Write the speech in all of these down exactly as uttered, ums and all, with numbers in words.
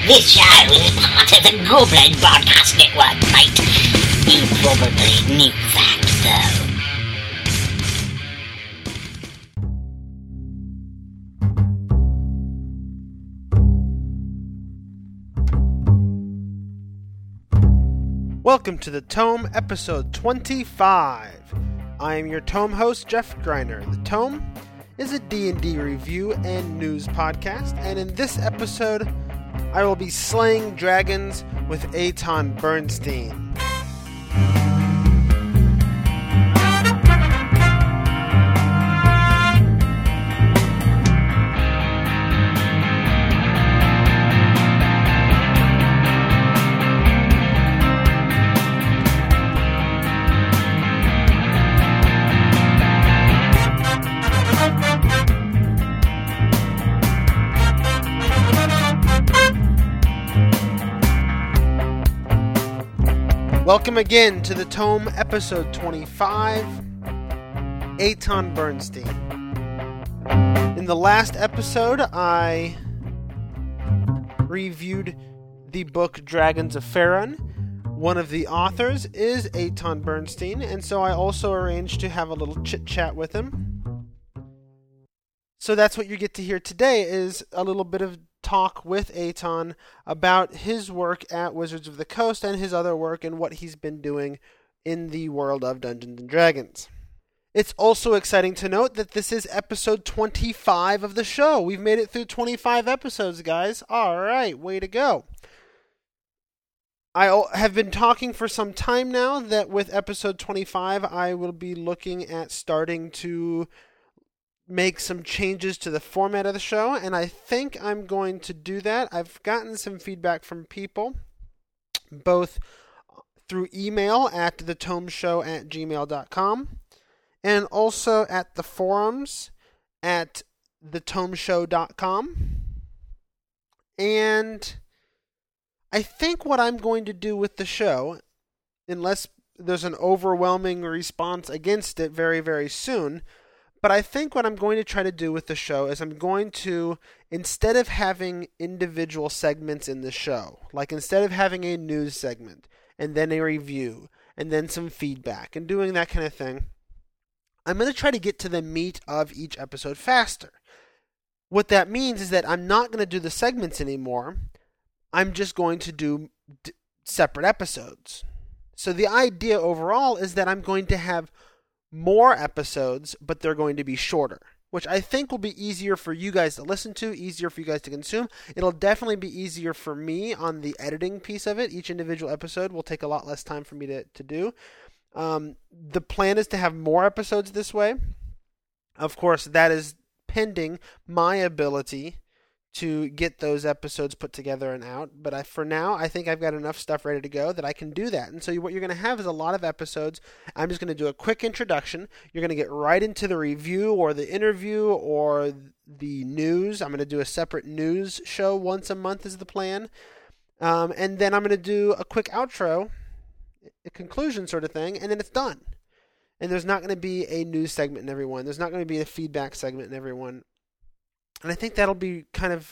This show is part of the Goblin Broadcast Network, mate. You probably knew that, though. Welcome to the Tome, episode twenty-five. I am your Tome host, Jeff Greiner. The Tome is a D and D review and news podcast, and in this episode, I will be slaying dragons with Eitan Bernstein. Welcome again to the Tome, episode twenty-five, Eitan Bernstein. In the last episode, I reviewed the book Dragons of Faerun. One of the authors is Eitan Bernstein, and so I also arranged to have a little chit-chat with him. So that's what you get to hear today, is a little bit of talk with Eitan about his work at Wizards of the Coast and his other work and what he's been doing in the world of Dungeons and Dragons. It's also exciting to note that this is episode twenty-five of the show. We've made it through twenty-five episodes, guys. All right, way to go. I have been talking for some time now that with episode twenty-five, I will be looking at starting to make some changes to the format of the show, and I think I'm going to do that. I've gotten some feedback from people, both through email at the tome show at gmail dot com, and also at the forums at the tome show dot com. And I think what I'm going to do with the show, unless there's an overwhelming response against it very, very soon, but I think what I'm going to try to do with the show is I'm going to, instead of having individual segments in the show, like instead of having a news segment, and then a review, and then some feedback, and doing that kind of thing, I'm going to try to get to the meat of each episode faster. What that means is that I'm not going to do the segments anymore. I'm just going to do d- separate episodes. So the idea overall is that I'm going to have more episodes, but they're going to be shorter, which I think will be easier for you guys to listen to, easier for you guys to consume. It'll definitely be easier for me on the editing piece of it. Each individual episode will take a lot less time for me to, to do. Um, the plan is to have more episodes this way. Of course, that is pending my ability to get those episodes put together and out. But I, for now, I think I've got enough stuff ready to go that I can do that. And so what you're going to have is a lot of episodes. I'm just going to do a quick introduction. You're going to get right into the review or the interview or the news. I'm going to do a separate news show once a month is the plan. Um, and then I'm going to do a quick outro, a conclusion sort of thing, and then it's done. And there's not going to be a news segment in every one. There's not going to be a feedback segment in every one. And I think that'll be kind of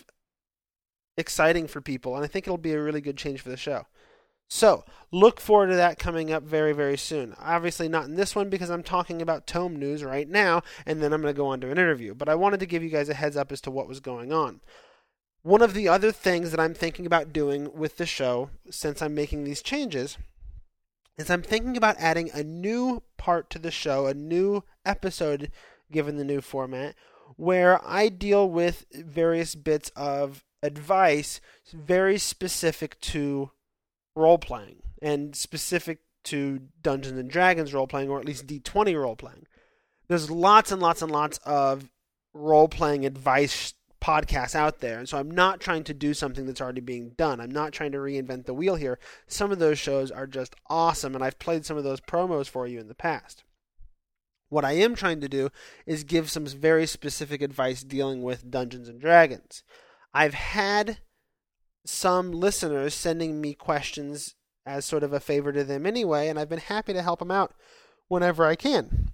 exciting for people, and I think it'll be a really good change for the show. So, look forward to that coming up very, very soon. Obviously not in this one because I'm talking about Tome news right now, and then I'm going to go on to an interview. But I wanted to give you guys a heads up as to what was going on. One of the other things that I'm thinking about doing with the show, since I'm making these changes, is I'm thinking about adding a new part to the show, a new episode given the new format, where I deal with various bits of advice very specific to role-playing and specific to Dungeons and Dragons role-playing, or at least D twenty role-playing. There's lots and lots and lots of role-playing advice podcasts out there, and so I'm not trying to do something that's already being done. I'm not trying to reinvent the wheel here. Some of those shows are just awesome, and I've played some of those promos for you in the past. What I am trying to do is give some very specific advice dealing with Dungeons and Dragons. I've had some listeners sending me questions as sort of a favor to them anyway, and I've been happy to help them out whenever I can.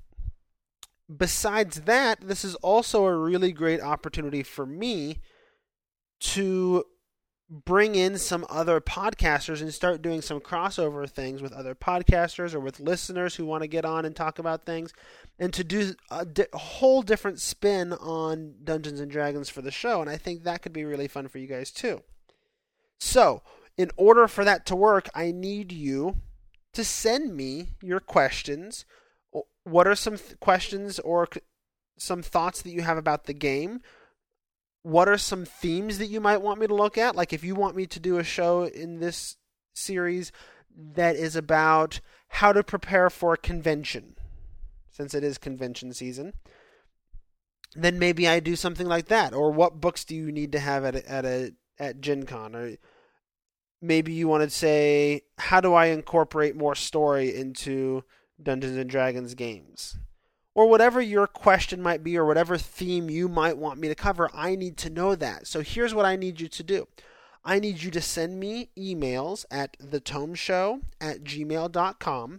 Besides that, this is also a really great opportunity for me to bring in some other podcasters and start doing some crossover things with other podcasters or with listeners who want to get on and talk about things, and to do a, di- a whole different spin on Dungeons and Dragons for the show. And I think that could be really fun for you guys too. So, in order for that to work, I need you to send me your questions. What are some th- questions or c- some thoughts that you have about the game? What are some themes that you might want me to look at? Like if you want me to do a show in this series that is about how to prepare for a convention, since it is convention season, then maybe I do something like that. Or what books do you need to have at a, at a at Gen Con? Or maybe you want to say, how do I incorporate more story into Dungeons and Dragons games? Or whatever your question might be, or whatever theme you might want me to cover, I need to know that. So here's what I need you to do. I need you to send me emails at thetomeshow at gmail dot com,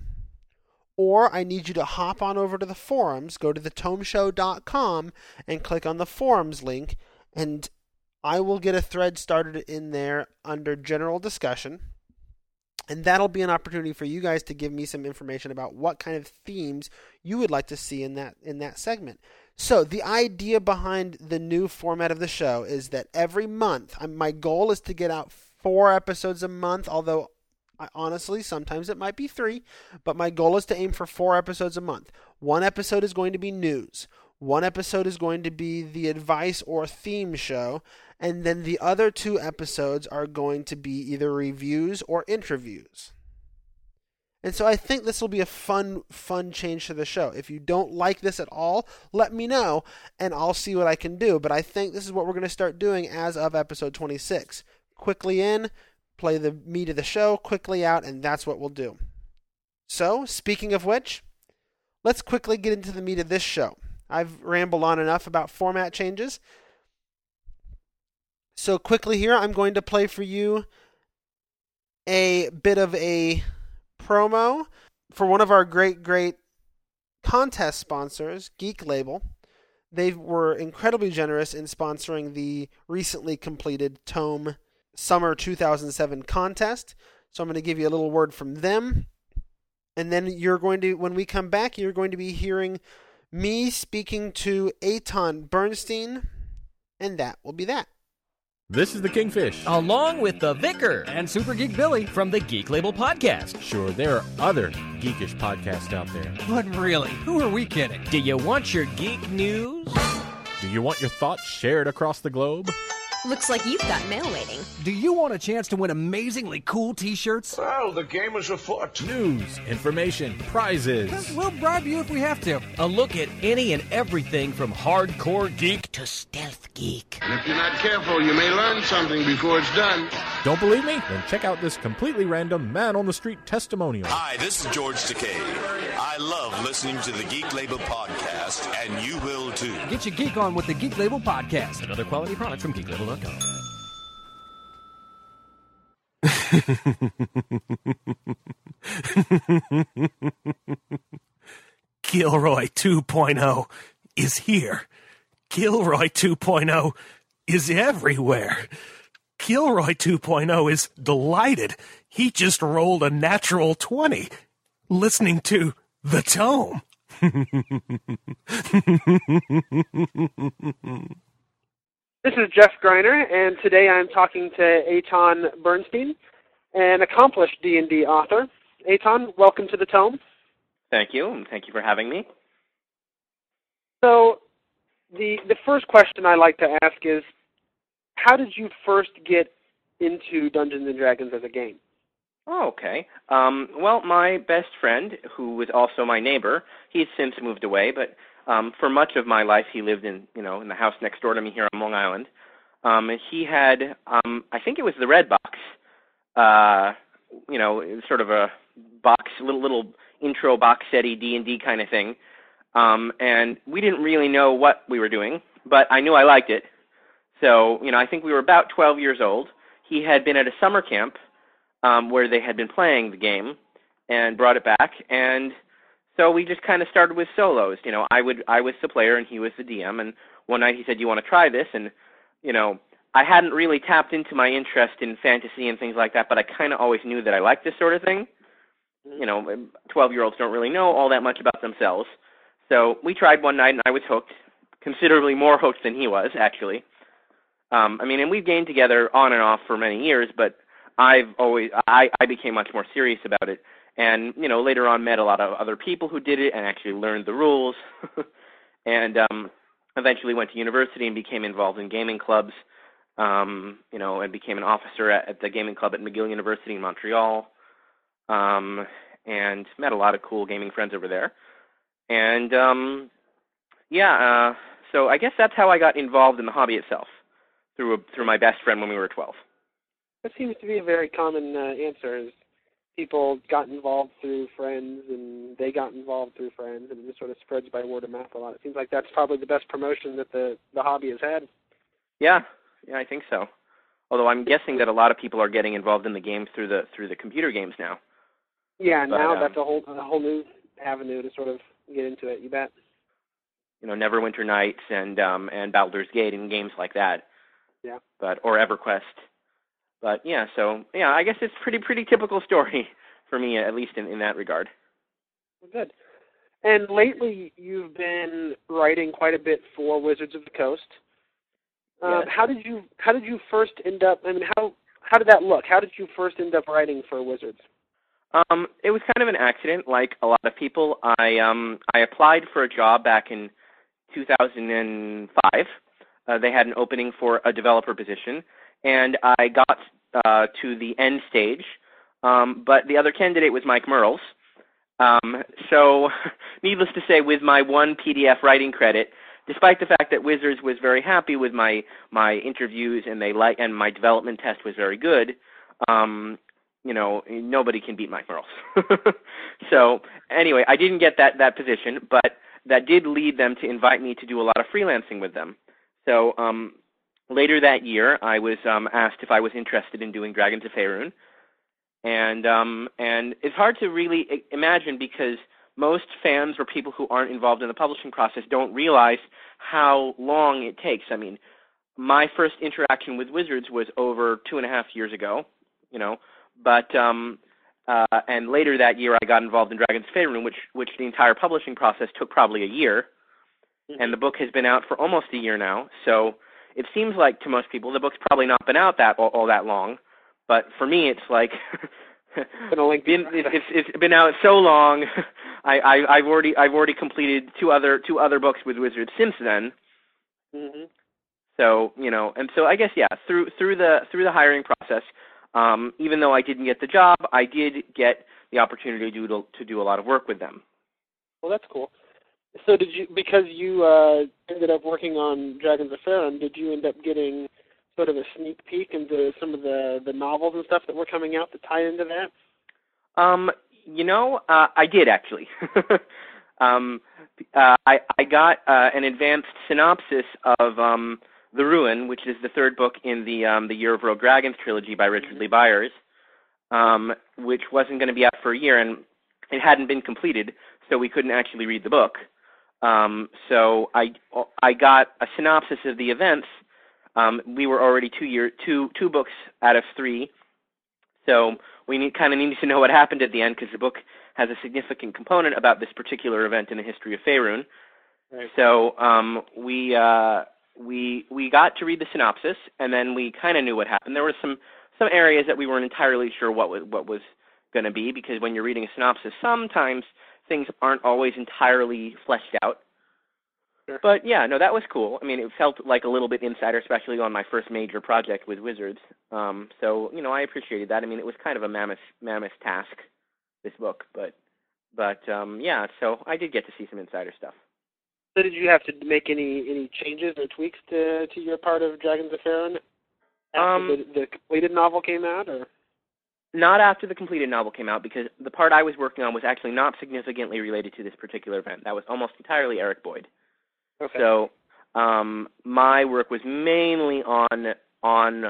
or I need you to hop on over to the forums, go to the tome show dot com, and click on the forums link, and I will get a thread started in there under general discussion. And that'll be an opportunity for you guys to give me some information about what kind of themes you would like to see in that in that segment. So the idea behind the new format of the show is that every month, my goal is to get out four episodes a month, although I, honestly, sometimes it might be three, but my goal is to aim for four episodes a month. One episode is going to be news. One episode is going to be the advice or theme show, and then the other two episodes are going to be either reviews or interviews. And so I think this will be a fun, fun change to the show. If you don't like this at all, let me know, and I'll see what I can do. But I think this is what we're going to start doing as of episode twenty-six. Quickly in, play the meat of the show, quickly out, and that's what we'll do. So, speaking of which, let's quickly get into the meat of this show. I've rambled on enough about format changes. So quickly here, I'm going to play for you a bit of a promo for one of our great, great contest sponsors, Geek Label. They were incredibly generous in sponsoring the recently completed Tome Summer two thousand seven contest. So I'm going to give you a little word from them. And then you're going to, when we come back, you're going to be hearing me speaking to Eitan Bernstein, and that will be that. This is the Kingfish. Along with the Vicar and Super Geek Billy from the Geek Label Podcast. Sure, there are other geekish podcasts out there. But really, who are we kidding? Do you want your geek news? Do you want your thoughts shared across the globe? Looks like you've got mail waiting. Do you want a chance to win amazingly cool t-shirts? Well, the game is afoot. News, information, prizes. We'll bribe you if we have to. A look at any and everything from hardcore geek to stealth geek. And if you're not careful, you may learn something before it's done. Don't believe me? Then check out this completely random man-on-the-street testimonial. Hi, this is George Takei. I love listening to the Geek Label Podcast, and you will too. Get your geek on with the Geek Label Podcast and other quality products from geek label dot com. Gilroy two point oh is here. Gilroy two point oh is everywhere. Gilroy two point oh is delighted. He just rolled a natural twenty listening to The Tome. This is Jeff Greiner, and today I'm talking to Eitan Bernstein, an accomplished D and D author. Eitan, welcome to the Tome. Thank you, and thank you for having me. So, the the first question I like to ask is, how did you first get into Dungeons and Dragons as a game? Oh, okay. Um, well, my best friend, who was also my neighbor, he's since moved away, but um, for much of my life he lived in, you know, in the house next door to me here on Long Island. Um, and he had, um, I think it was the Red Box, uh, you know, it was sort of a box, little little intro box setty D and D kind of thing. Um, and we didn't really know what we were doing, but I knew I liked it. So, you know, I think we were about twelve years old. He had been at a summer camp um, where they had been playing the game and brought it back. And so we just kind of started with solos. You know, I would I was the player and he was the D M. And one night he said, "You want to try this?" And, you know, I hadn't really tapped into my interest in fantasy and things like that, but I kind of always knew that I liked this sort of thing. You know, twelve-year-olds don't really know all that much about themselves. So we tried one night, and I was hooked, considerably more hooked than he was, actually. Um, I mean, and we've gained together on and off for many years, but I've always, I, I became much more serious about it. And, you know, later on met a lot of other people who did it and actually learned the rules. and um, eventually went to university and became involved in gaming clubs, um, you know, and became an officer at, at the gaming club at McGill University in Montreal. Um, and met a lot of cool gaming friends over there. And, um, yeah, uh, so I guess that's how I got involved in the hobby itself, through a, through my best friend when we were twelve. That seems to be a very common uh, answer, is people got involved through friends, and they got involved through friends, and it just sort of spreads by word of mouth a lot. It seems like that's probably the best promotion that the, the hobby has had. Yeah, yeah, I think so. Although I'm guessing that a lot of people are getting involved in the games through the through the computer games now. Yeah, but, now um, that's a whole a whole new avenue to sort of get into it. You bet. You know, Neverwinter Nights and um, and Baldur's Gate and games like that. Yeah. But or EverQuest. But yeah, so yeah, I guess it's pretty pretty typical story for me, at least in, in that regard. Well, good. And lately, you've been writing quite a bit for Wizards of the Coast. Um, Yes. How did you how did you first end up? I mean, how how did that look? How did you first end up writing for Wizards? Um, it was kind of an accident, like a lot of people. I um I applied for a job back in two thousand five. Uh, they had an opening for a developer position, and I got uh, to the end stage. Um, but the other candidate was Mike Merles. Um, so, needless to say, with my one P D F writing credit, despite the fact that Wizards was very happy with my my interviews and they like and my development test was very good, um, you know, nobody can beat Mike Merles. So, anyway, I didn't get that that position, but that did lead them to invite me to do a lot of freelancing with them. So, um, later that year, I was um, asked if I was interested in doing Dragons of Faerun. And um, and it's hard to really I- imagine because most fans or people who aren't involved in the publishing process don't realize how long it takes. I mean, my first interaction with Wizards was over two and a half years ago, you know, but um, uh, and later that year I got involved in Dragons of Faerun, which which the entire publishing process took probably a year, mm-hmm. and the book has been out for almost a year now. So it seems like to most people the book's probably not been out that all, all that long. But for me, it's like it's been, it's, it's been out so long. I, I, I've already I've already completed two other two other books with Wizards since then. Mm-hmm. So you know, and so I guess yeah, through through the through the hiring process, um, even though I didn't get the job, I did get the opportunity to do to do a lot of work with them. Well, that's cool. So did you because you uh, ended up working on Dragons of Faerun? Did you end up getting sort of a sneak peek into some of the, the novels and stuff that were coming out to tie into that? Um, you know, uh, I did actually. um, uh, I, I got uh, an advanced synopsis of um, The Ruin, which is the third book in the um, the Year of Rogue Dragons trilogy by Richard Lee Byers, um, which wasn't going to be out for a year, and it hadn't been completed, so we couldn't actually read the book. Um, so I I got a synopsis of the events. Um, we were already two year two two books out of three, so we need, kind of needed to know what happened at the end because the book has a significant component about this particular event in the history of Faerun. Right. So um, we uh, we we got to read the synopsis, and then we kind of knew what happened. There were some some areas that we weren't entirely sure what was, what was going to be because when you're reading a synopsis, sometimes things aren't always entirely fleshed out. Sure. But yeah, no, that was cool. I mean, it felt like a little bit insider, especially on my first major project with Wizards. Um, so you know, I appreciated that. I mean, it was kind of a mammoth, mammoth task, this book, but but um, yeah. So I did get to see some insider stuff. So did you have to make any, any changes or tweaks to to your part of Dragons of Faerun after Um, the, the completed novel came out, or? Not after the completed novel came out, because the part I was working on was actually not significantly related to this particular event. That was almost entirely Eric Boyd. Okay. So um, my work was mainly on on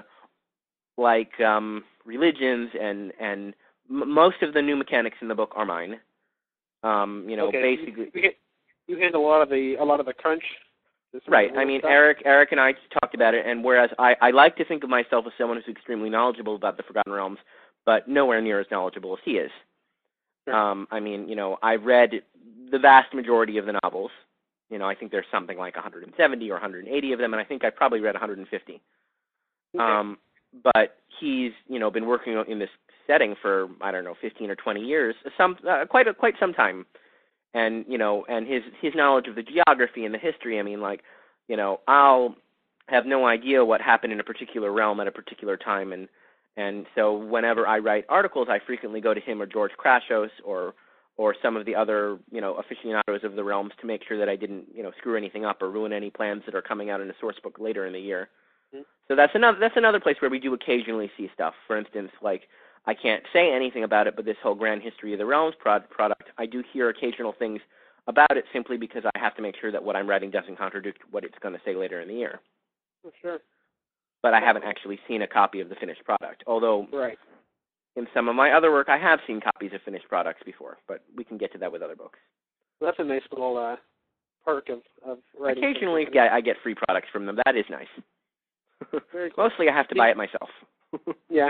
like um, religions and and m- most of the new mechanics in the book are mine. Um, you know, okay. basically. You, you handle a lot of the a lot of the crunch Right. I mean, stuff? Eric, Eric and I talked about it, and whereas I, I like to think of myself as someone who's extremely knowledgeable about the Forgotten Realms, but nowhere near as knowledgeable as he is. Sure. Um, I mean, you know, I've read the vast majority of the novels. You know, I think there's something like one hundred seventy or one hundred eighty of them, and I think I've probably read one hundred fifty. Okay. Um, but he's, you know, been working in this setting for, I don't know, fifteen or twenty years, some uh, quite a, quite some time. And, you know, and his his knowledge of the geography and the history, I mean, like, you know, I'll have no idea what happened in a particular realm at a particular time, and and so whenever I write articles, I frequently go to him or George Crashos or or some of the other, you know, aficionados of the realms to make sure that I didn't, you know, screw anything up or ruin any plans that are coming out in a source book later in the year. Mm-hmm. So that's another that's another place where we do occasionally see stuff. For instance, like, I can't say anything about it, but this whole Grand History of the Realms prod- product, I do hear occasional things about it simply because I have to make sure that what I'm writing doesn't contradict what it's going to say later in the year. Oh, sure. But I haven't actually seen a copy of the finished product, although Right. in some of my other work I have seen copies of finished products before, but we can get to that with other books. Well, that's a nice little uh, perk of, of writing. Occasionally yeah, I get free products from them. That is nice. Very cool. Mostly I have to buy it myself. Yeah.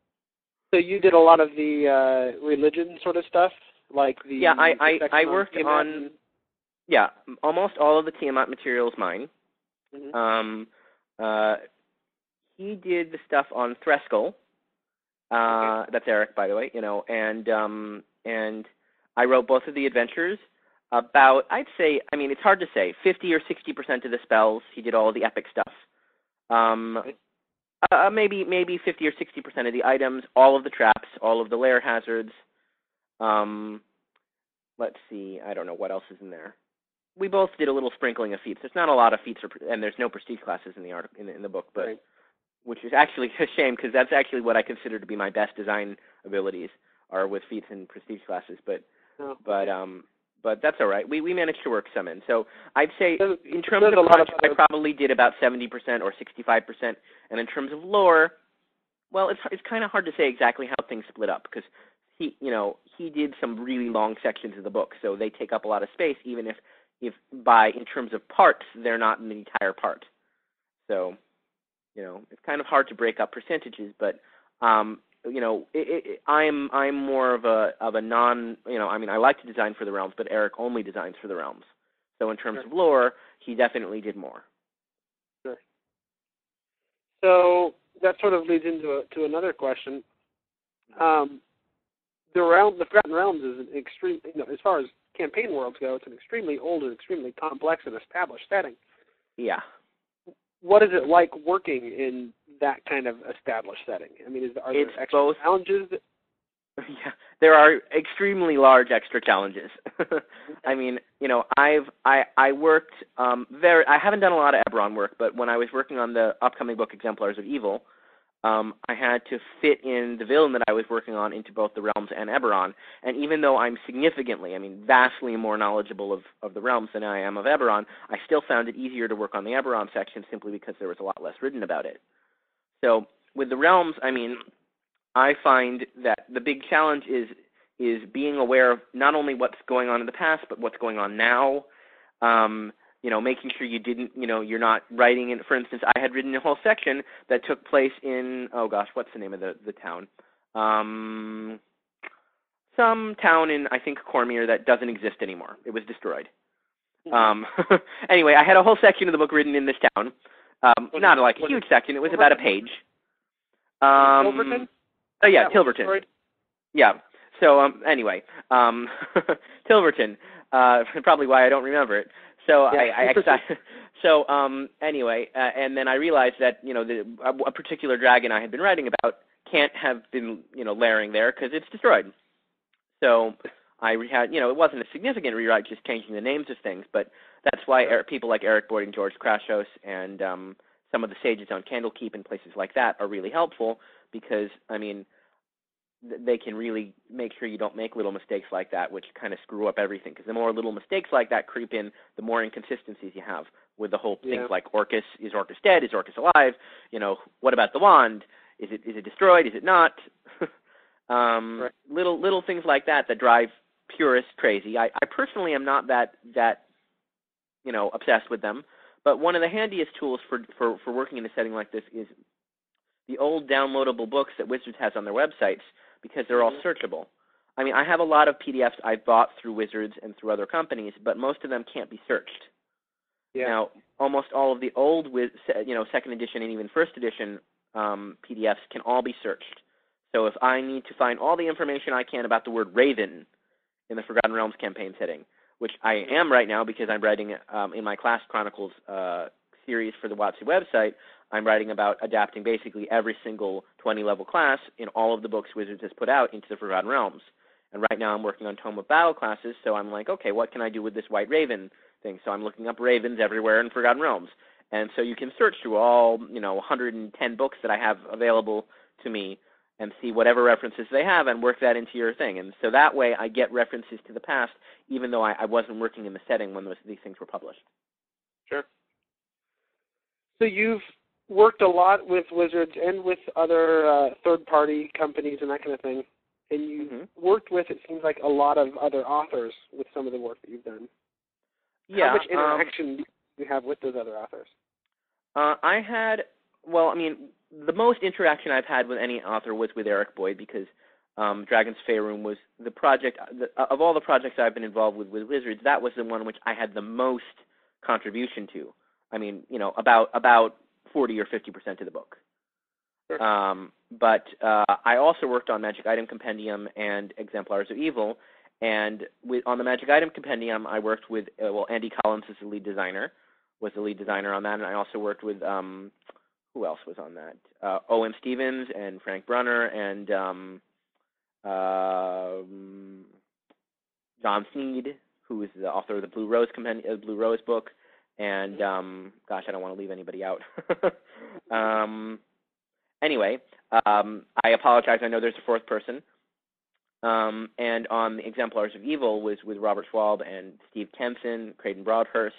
So you did a lot of the uh, religion sort of stuff, like the yeah. I the I, section I worked Tiamat on and- yeah almost all of the Tiamat material is mine. Mhm. Um, uh, he did the stuff on Threskull. Uh, Okay. That's Eric, by the way. You know, and um, and I wrote both of the adventures. About I'd say I mean it's hard to say fifty or sixty percent of the spells. He did all the epic stuff. Um, Okay. Uh, maybe maybe fifty or sixty percent of the items, all of the traps, all of the lair hazards. Um, let's see, I don't know what else is in there. We both did a little sprinkling of feats. There's not a lot of feats, or, and there's no prestige classes in the art in the, in the book, but Right. which is actually a shame because that's actually what I consider to be my best design abilities are with feats and prestige classes. But Oh, but um. But that's all right. We we managed to work some in. So I'd say There's- in terms there's of a lot of crunch, I other- probably did about seventy percent or sixty-five percent. And in terms of lore, well, it's it's kind of hard to say exactly how things split up because he, you know, he did some really long sections of the book, so they take up a lot of space, even if if by in terms of parts they're not in the entire part. So, you know, it's kind of hard to break up percentages, but um, you know, it, it, I'm I'm more of a of a non, you know, I mean, I like to design for the realms, but Eric only designs for the realms. So in terms Sure. of lore, he definitely did more. Sure. So that sort of leads into a, to another question. Um, the realm, the Forgotten Realms, is an extreme. You know, as far as campaign worlds go, it's an extremely old and extremely complex and established setting. Yeah. What is it like working in that kind of established setting? I mean, is, are It's there extra both- challenges? That, Yeah, there are extremely large extra challenges. I mean, you know, I've I I worked um very. I haven't done a lot of Eberron work, but when I was working on the upcoming book Exemplars of Evil, um, I had to fit in the villain that I was working on into both the realms and Eberron. And even though I'm significantly, I mean, vastly more knowledgeable of of the realms than I am of Eberron, I still found it easier to work on the Eberron section simply because there was a lot less written about it. So with the realms, I mean, I find that the big challenge is is being aware of not only what's going on in the past, but what's going on now. Um, you know, making sure you didn't, you know, you're not writing in. For instance, I had written a whole section that took place in, oh gosh, what's the name of the the town? Um, some town in, I think, Cormier that doesn't exist anymore. It was destroyed. Um, anyway, I had a whole section of the book written in this town. Um, not like a huge section. It was about a page. Um, Tilverton? Oh yeah, That was Tilverton. destroyed? Yeah. So um, anyway, um, Tilverton. Uh, probably why I don't remember it. So Yeah. I, I exci- So um, anyway, uh, and then I realized that you know the, a, a particular dragon I had been writing about can't have been you know lairing there because it's destroyed. So I had you know it wasn't a significant rewrite, just changing the names of things, but that's why er- people like Eric Boyd and George Crashos and um, some of the sages on Candlekeep and places like that are really helpful because I mean. They can really make sure you don't make little mistakes like that, which kind of screw up everything. Because the more little mistakes like that creep in, the more inconsistencies you have with the whole Yeah. things like Orcus. Is Orcus dead? Is Orcus alive? You know, what about the wand? Is it is it destroyed? Is it not? um, Right. Little little things like that that drive purists crazy. I, I personally am not that that you know obsessed with them, but one of the handiest tools for, for, for working in a setting like this is the old downloadable books that Wizards has on their websites, because they're all searchable. I mean, I have a lot of P D Fs I've bought through Wizards and through other companies, but most of them can't be searched. Yeah. Now, almost all of the old, you know, second edition and even first edition um, P D Fs can all be searched. So if I need to find all the information I can about the word Raven in the Forgotten Realms campaign setting, which I am right now because I'm writing um, in my Class Chronicles uh, series for the WotC website, I'm writing about adapting basically every single twenty-level class in all of the books Wizards has put out into the Forgotten Realms. And right now I'm working on Tome of Battle classes, so I'm like, okay, what can I do with this White Raven thing? So I'm looking up ravens everywhere in Forgotten Realms. And so you can search through all, you know, one hundred ten books that I have available to me and see whatever references they have and work that into your thing. And so that way I get references to the past, even though I, I wasn't working in the setting when those, these things were published. Sure. So you've worked a lot with Wizards and with other uh, third-party companies and that kind of thing, and you've mm-hmm. worked with, it seems like, a lot of other authors with some of the work that you've done. Yeah. How much interaction um, do you have with those other authors? Uh, I had, well, I mean, the most interaction I've had with any author was with Eric Boyd, because um, Dragon's Faerun was the project, the, of all the projects I've been involved with with Wizards, that was the one which I had the most contribution to. I mean, you know, about about forty or fifty percent of the book. Sure. Um, but uh, I also worked on Magic Item Compendium and Exemplars of Evil, and with, on the Magic Item Compendium, I worked with, uh, well, Andy Collins is the lead designer, was the lead designer on that, and I also worked with, um, who else was on that? Uh, O M Stevens and Frank Brunner and um, uh, John Sneed, who is the author of the Blue Rose Compendium, uh, Blue Rose book, and um, gosh, I don't want to leave anybody out. um, anyway, um, I apologize. I know there's a fourth person. Um, and on the Exemplars of Evil was with Robert Schwab and Steve Kempson, Creighton Broadhurst.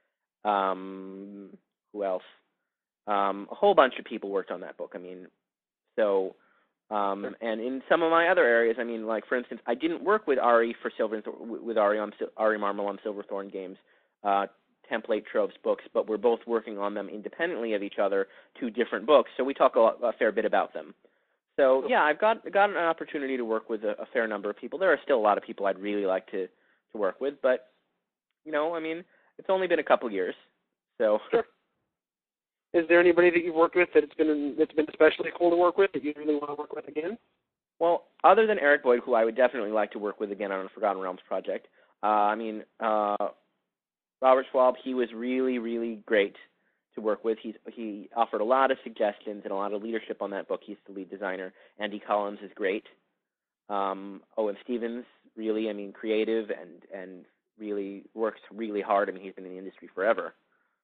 Um, who else? Um, a whole bunch of people worked on that book. I mean, so, um, and in some of my other areas, I mean, like for instance, I didn't work with Ari for Silver with Ari on Ari Marmel on Silverthorn Games uh, template tropes books, but we're both working on them independently of each other, two different books. So we talk a, a fair bit about them. So yeah, I've got got an opportunity to work with a, a fair number of people. There are still a lot of people I'd really like to to work with, but you know, I mean, it's only been a couple years, so. Sure. Is there anybody that you've worked with that it's been that's been especially cool to work with that you really want to work with again? Well, other than Eric Boyd, who I would definitely like to work with again on a Forgotten Realms project, uh, I mean, uh, Robert Schwab, he was really, really great to work with. He's, he offered a lot of suggestions and a lot of leadership on that book. He's the lead designer. Andy Collins is great. Um, O M Stevens, really, I mean, creative and, and really works really hard. I mean, he's been in the industry forever.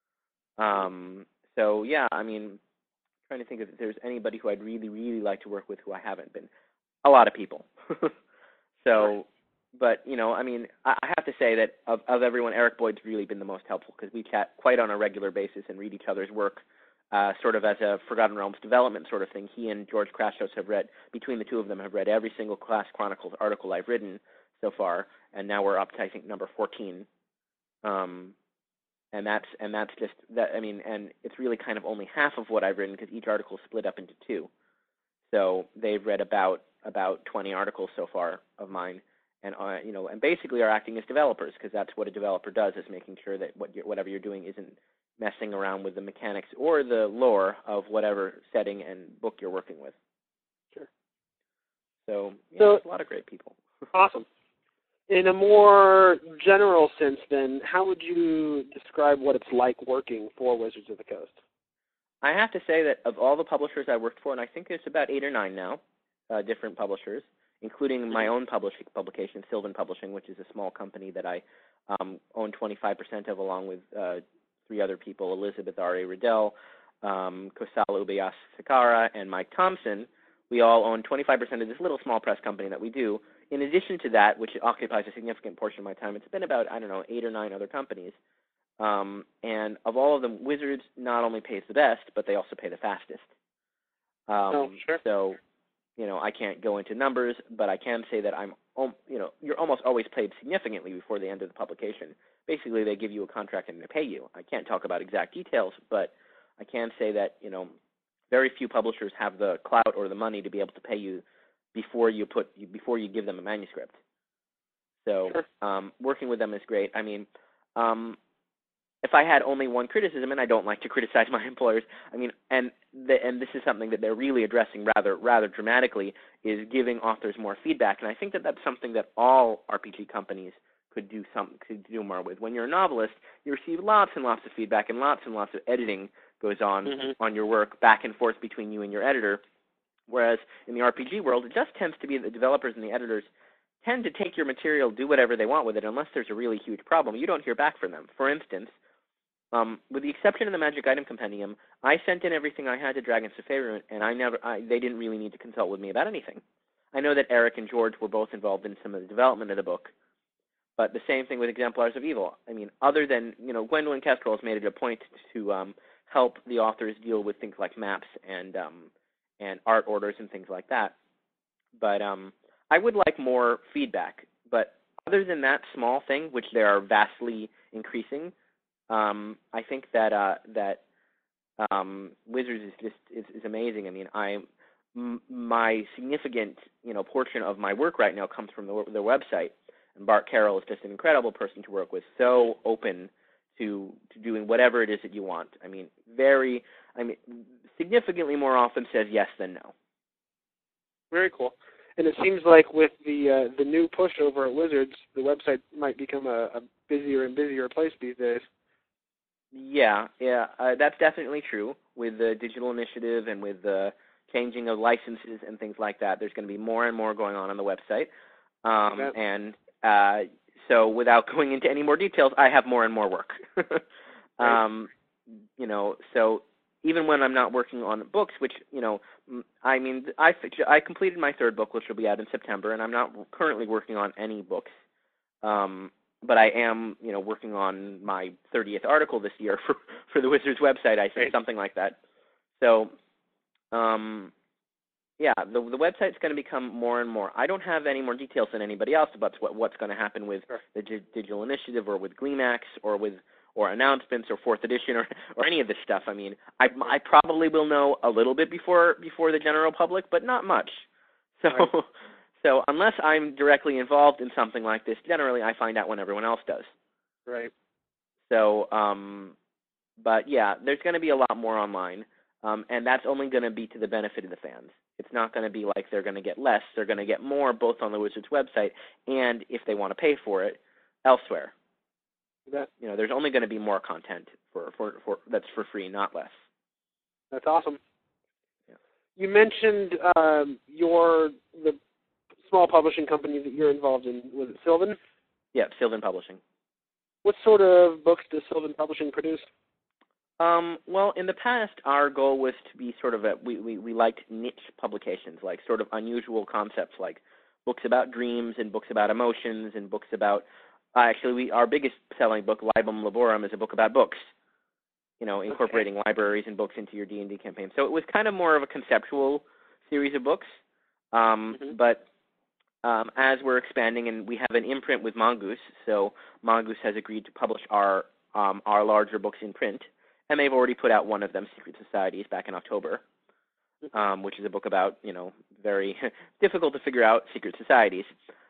Um, so, yeah, I mean, I'm trying to think if there's anybody who I'd really, really like to work with who I haven't been. A lot of people. So, but, you know, I mean, I have to say that of, of everyone, Eric Boyd's really been the most helpful because we chat quite on a regular basis and read each other's work uh, sort of as a Forgotten Realms development sort of thing. He and George Krashos have read, between the two of them, have read every single Class Chronicles article I've written so far, and now we're up to, I think, number fourteen. Um, and that's and that's just, that. I mean, and it's really kind of only half of what I've written because each article is split up into two. So they've read about about twenty articles so far of mine, and uh, you know, and basically are acting as developers because that's what a developer does, is making sure that what you're, whatever you're doing isn't messing around with the mechanics or the lore of whatever setting and book you're working with. Sure. So, yeah, so there's a lot of great people. Awesome. In a more general sense, then, how would you describe what it's like working for Wizards of the Coast? I have to say that of all the publishers I worked for, and I think there's about eight or nine now, uh, different publishers, including my own publishing publication, Sylvan Publishing, which is a small company that I um, own twenty-five percent of, along with uh, three other people, Elizabeth R A. Riddell, um, Kosala Ubayas Sakara, and Mike Thompson. We all own twenty-five percent of this little small press company that we do. In addition to that, which occupies a significant portion of my time, it's been about, I don't know, eight or nine other companies. Um, and of all of them, Wizards not only pays the best, but they also pay the fastest. Um, oh, sure. So, you know, I can't go into numbers, but I can say that I'm, you know, you're almost always paid significantly before the end of the publication. Basically, they give you a contract and they pay you. I can't talk about exact details, but I can say that, you know, very few publishers have the clout or the money to be able to pay you before you put before you give them a manuscript. So um, working with them is great. I mean, um, if I had only one criticism, and I don't like to criticize my employers, I mean, and the, and this is something that they're really addressing rather rather dramatically, is giving authors more feedback. And I think that that's something that all R P G companies could do some could do more with. When you're a novelist, you receive lots and lots of feedback, and lots and lots of editing goes on mm-hmm. on your work back and forth between you and your editor. Whereas in the R P G world, it just tends to be the developers and the editors tend to take your material, do whatever they want with it, unless there's a really huge problem. You don't hear back from them. For instance, um, with the exception of the Magic Item Compendium, I sent in everything I had to Dragons of Faerun, and I never, I, they didn't really need to consult with me about anything. I know that Eric and George were both involved in some of the development of the book, but the same thing with Exemplars of Evil. I mean, other than, you know, Gwendolyn Kestrel has made it a point to um, help the authors deal with things like maps and um, and art orders and things like that. But um, I would like more feedback. But other than that small thing, which they are vastly increasing, um, I think that uh, that um, Wizards is just is, is amazing. I mean, I m- my significant you know portion of my work right now comes from the, their website, and Bart Carroll is just an incredible person to work with. So open to to doing whatever it is that you want. I mean, very. I mean, significantly more often says yes than no. Very cool. And it seems like with the uh, the new push over at Wizards, the website might become a, a busier and busier place these days. Yeah, yeah, uh, that's definitely true. With the digital initiative and with the changing of licenses and things like that, there's going to be more and more going on on the website. Um, yeah. And uh, so without going into any more details, I have more and more work. right. um, you know, so even when I'm not working on books, which, you know, I mean, I, I completed my third book, which will be out in September, and I'm not currently working on any books. Um, but I am, you know, working on my thirtieth article this year for, for the Wizards website, I think, right. something like that. So, um, yeah, the the website's going to become more and more. I don't have any more details than anybody else about what, what's going to happen with sure. the G- digital initiative or with Gleemax or with or announcements or fourth edition or, or any of this stuff. I mean, I, I probably will know a little bit before before the general public, but not much. So, right. so unless I'm directly involved in something like this, generally I find out when everyone else does. Right. So, um, but yeah, there's going to be a lot more online, um, and that's only going to be to the benefit of the fans. It's not going to be like they're going to get less. They're going to get more, both on the Wizards website and, if they want to pay for it, elsewhere. That, you know, there's only going to be more content for, for, for that's for free, not less. That's awesome. Yeah. You mentioned um, your the small publishing company that you're involved in. Was it Sylvan? Yeah, Sylvan Publishing. What sort of books does Sylvan Publishing produce? Um, well, in the past, our goal was to be sort of a, we, we, we liked niche publications, like sort of unusual concepts, like books about dreams and books about emotions and books about, uh, actually, we our biggest selling book, Libum Laborum, is a book about books, you know, incorporating okay. libraries and books into your D and D campaign. So it was kind of more of a conceptual series of books, um, mm-hmm. but um, as we're expanding, and we have an imprint with Mongoose, so Mongoose has agreed to publish our um, our larger books in print. And they've already put out one of them, Secret Societies, back in October, um, which is a book about, you know, very difficult to figure out secret societies.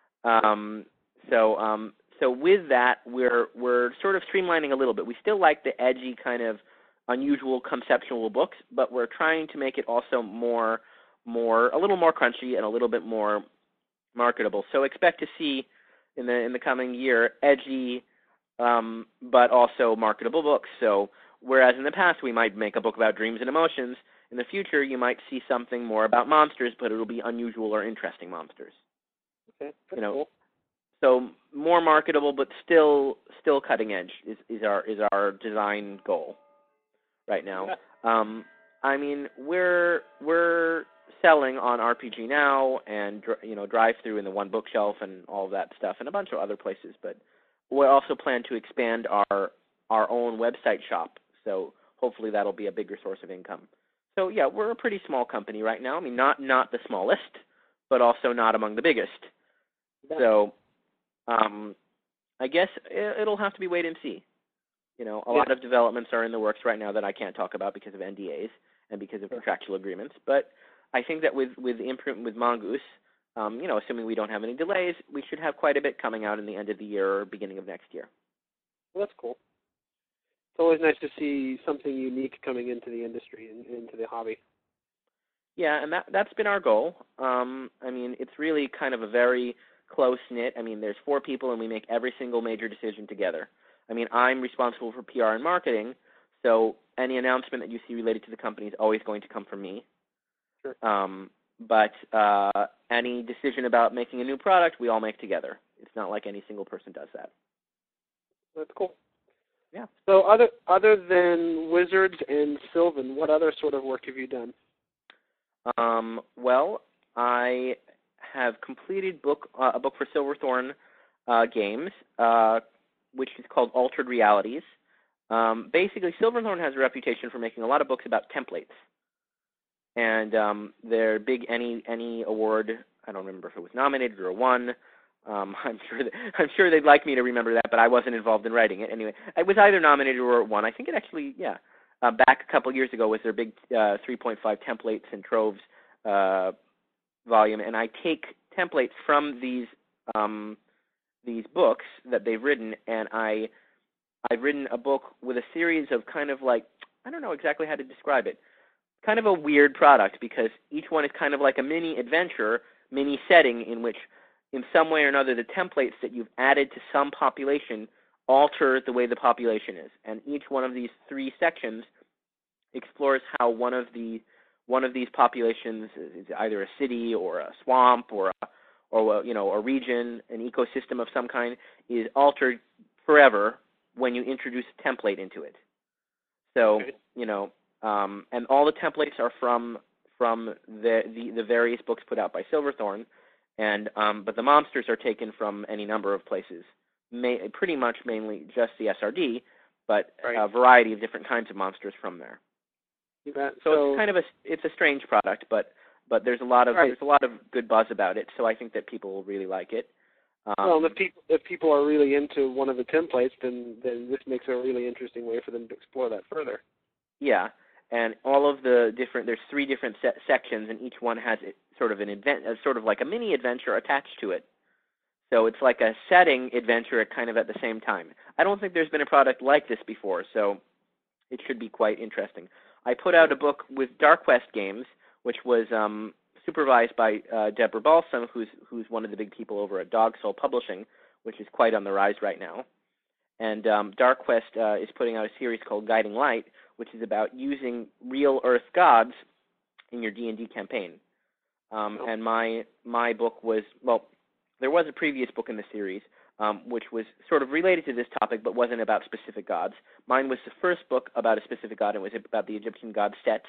Um, so, um, so with that, we're we're sort of streamlining a little bit. We still like the edgy kind of unusual conceptual books, but we're trying to make it also more, more a little more crunchy and a little bit more marketable. So expect to see in the in the coming year edgy, um, but also marketable books. So. Whereas in the past we might make a book about dreams and emotions, in the future you might see something more about monsters, but it'll be unusual or interesting monsters. Okay, you know, cool. So more marketable, but still still cutting edge is, is our is our design goal right now. Yeah. Um, I mean, we're we're selling on R P G Now and you know Drive Through in the One Bookshelf and all of that stuff, and a bunch of other places. But we also plan to expand our our own website shop. So hopefully that'll be a bigger source of income. So yeah, we're a pretty small company right now. I mean, not not the smallest, but also not among the biggest. Yeah. So, um, I guess it'll have to be wait and see. You know, a Yeah. lot of developments are in the works right now that I can't talk about because of N D As and because of contractual agreements. But I think that with with Imprint with Mongoose, um, you know, assuming we don't have any delays, we should have quite a bit coming out in the end of the year or beginning of next year. Well, that's cool. It's always nice to see something unique coming into the industry and into the hobby. Yeah, and that that's been our goal. Um, I mean, it's really kind of a very close knit. I mean, there's four people, and we make every single major decision together. I mean, I'm responsible for P R and marketing, so any announcement that you see related to the company is always going to come from me. Sure. Um, but uh, any decision about making a new product, we all make together. It's not like any single person does that. That's cool. Yeah. So other other than Wizards and Sylvan, what other sort of work have you done? Um, well, I have completed book uh, a book for Silverthorne uh, Games, uh, which is called Altered Realities. Um, basically, Silverthorne has a reputation for making a lot of books about templates, and um, their big any any award. I don't remember if it was nominated or won. Um, I'm sure that, I'm sure they'd like me to remember that, but I wasn't involved in writing it. Anyway, it was either nominated or it won. I think it actually, yeah. Uh, back a couple years ago was their big uh, three point five templates and troves uh, volume, and I take templates from these um, these books that they've written, and I I've written a book with a series of kind of like, I don't know exactly how to describe it, kind of a weird product because each one is kind of like a mini adventure, mini setting in which in some way or another the templates that you've added to some population alter the way the population is, and each one of these three sections explores how one of the one of these populations is either a city or a swamp or a, or a, you know a region, an ecosystem of some kind is altered forever when you introduce a template into it. So Okay. you know, um, and all the templates are from from the the, the various books put out by Silverthorne, and um, but the monsters are taken from any number of places. May, pretty much mainly just the S R D, but Right. a variety of different kinds of monsters from there. You bet. So, So, it's kind of a it's a strange product, but but there's a lot of Right. there's a lot of good buzz about it. So I think that people will really like it. Um, well, if people if people are really into one of the templates, then then this makes a really interesting way for them to explore that further. yeah, and all of the different there's three different se- sections, and each one has it, sort of an advent, uh, sort of like a mini adventure attached to it. So it's like a setting adventure at kind of at the same time. I don't think there's been a product like this before, so it should be quite interesting. I put out a book with Dark Quest Games, which was um, supervised by uh, Deborah Balsam, who's who's one of the big people over at Dog Soul Publishing, which is quite on the rise right now. And um, Dark Quest uh, is putting out a series called Guiding Light, which is about using real Earth gods in your D and D campaign. Um, and my my book was, well, there was a previous book in the series, um, which was sort of related to this topic, but wasn't about specific gods. Mine was the first book about a specific god, and it was about the Egyptian god Set.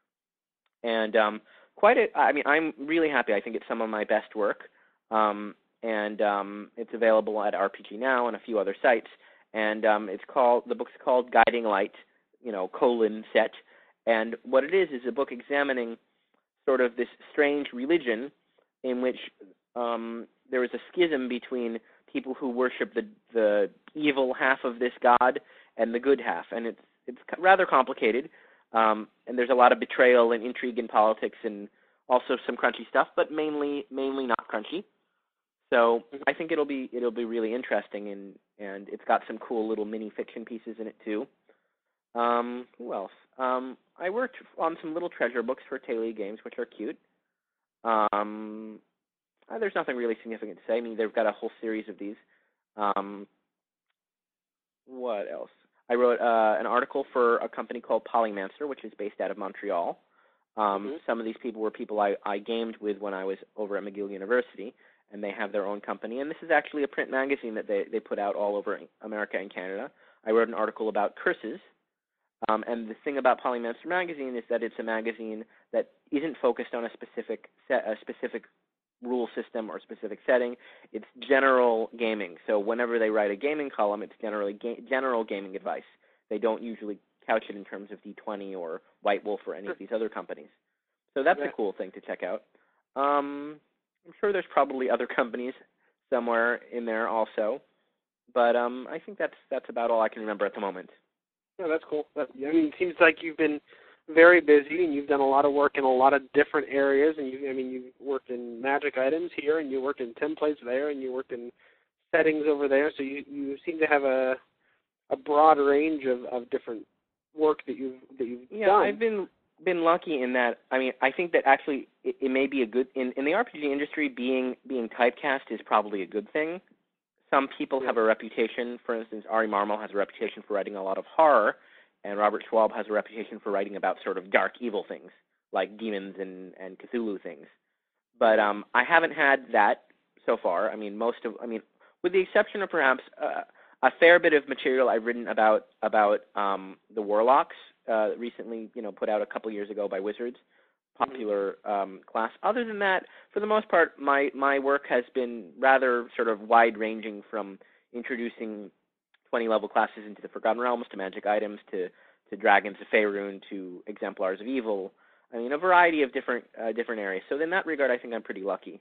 And um, quite a, I mean, I'm really happy. I think it's some of my best work. Um, and um, it's available at R P G Now and a few other sites. And um, it's called, the book's called Guiding Light, you know, colon Set. And what it is is a book examining sort of this strange religion in which um, there is a schism between people who worship the the evil half of this god and the good half, and it's it's rather complicated. Um, and there's a lot of betrayal and intrigue in politics, and also some crunchy stuff, but mainly mainly not crunchy. So I think it'll be it'll be really interesting, and and it's got some cool little mini fiction pieces in it too. Um, who else? Um, I worked on some little treasure books for Taylor Games, which are cute. Um, uh, there's nothing really significant to say. I mean, they've got a whole series of these. Um, what else? I wrote uh, an article for a company called Polymancer, which is based out of Montreal. Um, Mm-hmm. Some of these people were people I, I gamed with when I was over at McGill University, and they have their own company. And this is actually a print magazine that they, they put out all over America and Canada. I wrote an article about curses. Um, and the thing about Polymancer magazine is that it's a magazine that isn't focused on a specific set, a specific rule system or specific setting. It's general gaming. So whenever they write a gaming column, it's generally ga- general gaming advice. They don't usually couch it in terms of D twenty or White Wolf or any of these other companies. So that's Yeah. a cool thing to check out. Um, I'm sure there's probably other companies somewhere in there also, but um, I think that's that's about all I can remember at the moment. Yeah, that's cool. That, I mean, it seems like you've been very busy and you've done a lot of work in a lot of different areas. And you, I mean, you've worked in magic items here, and you worked in templates there, and you worked in settings over there. So you, you seem to have a a broad range of, of different work that you've that you've yeah, done. I've been been lucky in that. I mean, I think that actually it, it may be a good in in the R P G industry. Being being typecast is probably a good thing. Some people Yeah. have a reputation. For instance, Ari Marmol has a reputation for writing a lot of horror, and Robert Schwab has a reputation for writing about sort of dark, evil things like demons and and Cthulhu things. But um, I haven't had that so far. I mean, most of I mean, with the exception of perhaps uh, a fair bit of material I've written about about um, the Warlocks, uh, recently, you know, put out a couple years ago by Wizards, popular um, class. Other than that, for the most part, my my work has been rather sort of wide-ranging, from introducing twenty-level classes into the Forgotten Realms to magic items to to Dragons of Faerun to Exemplars of Evil. I mean, a variety of different uh, different areas. So in that regard, I think I'm pretty lucky.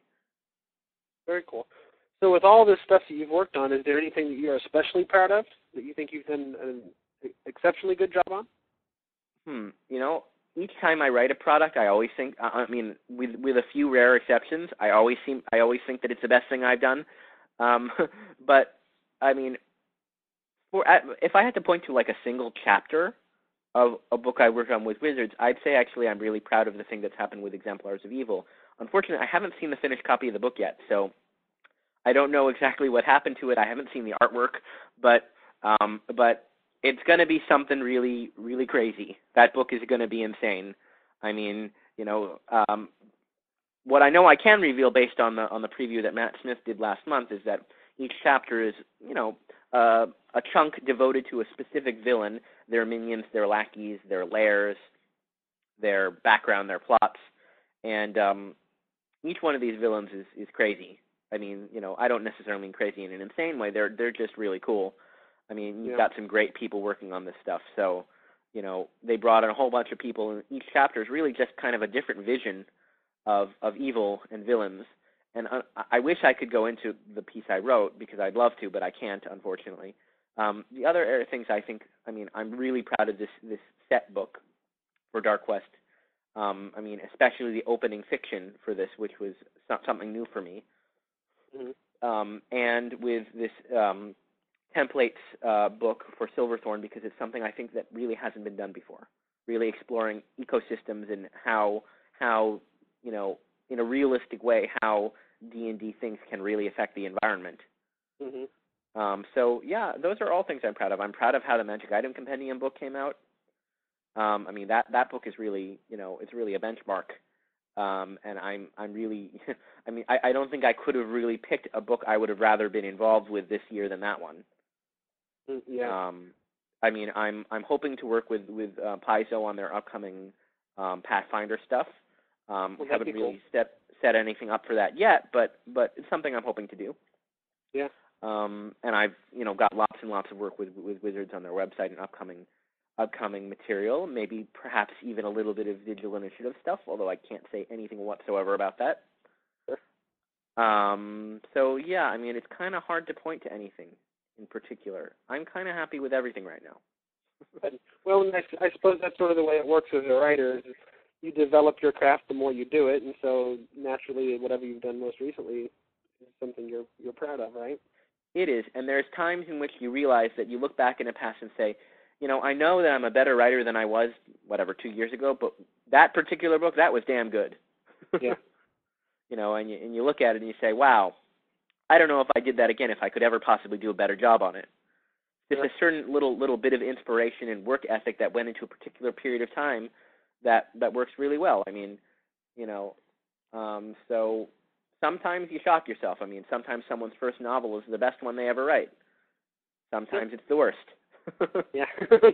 Very cool. So with all this stuff that you've worked on, is there anything that you're especially proud of that you think you've done an exceptionally good job on? Hmm. You know, each time I write a product, I always think. I mean, with with a few rare exceptions, I always seem. I always think that it's the best thing I've done. Um, but I mean, for if I had to point to like a single chapter of a book I worked on with Wizards, I'd say actually I'm really proud of the thing that's happened with Exemplars of Evil. Unfortunately, I haven't seen the finished copy of the book yet, so I don't know exactly what happened to it. I haven't seen the artwork, but um, but it's going to be something really, really crazy. That book is going to be insane. I mean, you know, um, what I know I can reveal based on the on the preview that Matt Smith did last month is that each chapter is, you know, uh, a chunk devoted to a specific villain, their minions, their lackeys, their lairs, their background, their plots, and um, each one of these villains is, is crazy. I mean, you know, I don't necessarily mean crazy in an insane way. They're they're just really cool. I mean, you've Yeah. got some great people working on this stuff. So, you know, they brought in a whole bunch of people, and each chapter is really just kind of a different vision of of evil and villains. And uh, I wish I could go into the piece I wrote, because I'd love to, but I can't, unfortunately. Um, the other area- things I think, I mean, I'm really proud of this this set book for Dark Quest. Um, I mean, especially the opening fiction for this, which was so- something new for me. Mm-hmm. Um, and with this um, templates uh, book for Silverthorn, because it's something I think that really hasn't been done before. Really exploring ecosystems and how how you know in a realistic way how D and D things can really affect the environment. Mm-hmm. Um, so yeah, those are all things I'm proud of. I'm proud of how the Magic Item Compendium book came out. Um, I mean that that book is really you know it's really a benchmark. Um, and I'm I'm really, I mean, I, I don't think I could have really picked a book I would have rather been involved with this year than that one. Mm, yeah. Um, I mean, I'm I'm hoping to work with with uh, Paizo on their upcoming um, Pathfinder stuff. Um, Well, we that'd haven't be really cool. set set anything up for that yet, but but it's something I'm hoping to do. Yeah. Um, and I've you know got lots and lots of work with with Wizards on their website and upcoming. upcoming material, maybe perhaps even a little bit of digital initiative stuff, although I can't say anything whatsoever about that. Sure. Um, so, yeah, I mean, it's kind of hard to point to anything in particular. I'm kind of happy with everything right now. But, well, and I, I suppose that's sort of the way it works as a writer. Is you develop your craft the more you do it, and so naturally whatever you've done most recently is something you're you're proud of, right? It is, and there's times in which you realize that you look back in the past and say, you know, I know that I'm a better writer than I was, whatever, two years ago, but that particular book, that was damn good. Yeah. You know, and you, and you look at it and you say, wow, I don't know if I did that again, if I could ever possibly do a better job on it. There's a certain little little bit of inspiration and work ethic that went into a particular period of time that, that works really well. I mean, you know, um, so sometimes you shock yourself. I mean, sometimes someone's first novel is the best one they ever write. Sometimes it's the worst. Yeah.